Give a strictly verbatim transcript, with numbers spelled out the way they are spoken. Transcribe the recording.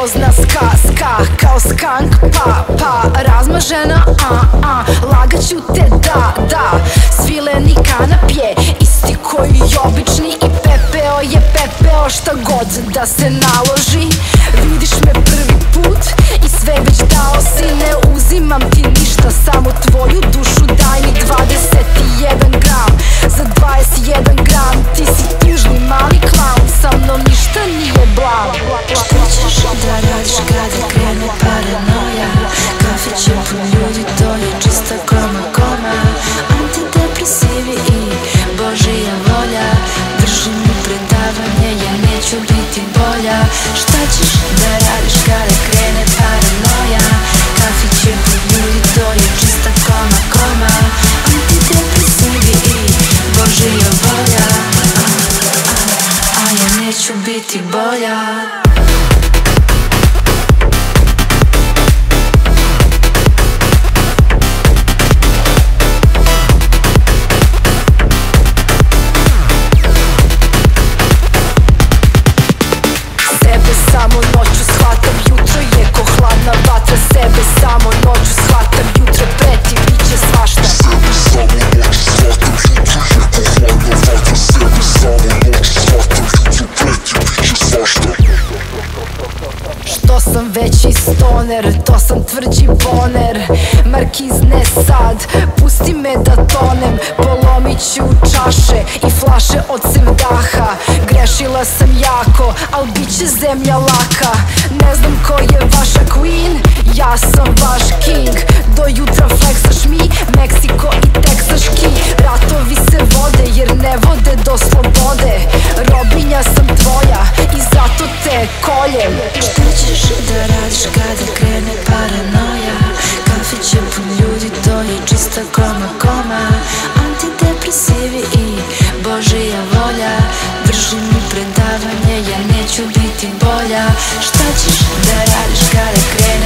Nervozna ska, ska, kao skank, pa, pa razmažena, a, a, lagaću te, da, da. Svileni kanap je isti koji i obični i pepeo je pepeo šta god da se naloži. Vidiš me prvi put i sve već dao si, ne uzimam ti ništa, samo tvoju dušu, daj mi dvadeset jedan gram. Za dvadeset jedan gram ti si tužni mali klaun, sa mnom ništa nije blam. Šta ćeš da radiš kada krene paranoja? Kafić je pun ljudi, to je čista koma koma. Antidepresivi i Božija volja, drži mi predavanje, ja neću biti bolja. Šta ćeš da radiš kada krene paranoja? Kafić je pun ljudi, to je čista koma koma. Antidepresivi i Božija volja, a, a, a ja neću biti bolja. Samo noću shvatam, jutro je ko hladna vatra. Sebe samo noću shvatam, jutro preti, bit će svašta. Sebe samo noću shvatam, jutro je ko hladna vatra. Sebe samo noću shvatam, jutro preti, bit će svašta. Što sam veći stoner, to sam tvrđi boner. Markiz ne sad, pusti me da tonem. Polomit ću čaše i flaše od sevdaha. Grešila sam jako, al bit će zemlja laka. Ne znam ko je vaša queen, ja sam vaš king. Do jutra fleksaš mi, Meksiko i teksaški. Ratovi se vode jer ne vode do slobode. Robinja sam tvoja i zato te koljem. Šta ćeš da radiš kada krene paranoja? Kafić je pun ljudi, to je čista koma koma. Antidepresivi i Božija volja, drži mi predavanje, ja neću biti bolja. Šta ćeš da radiš kada krene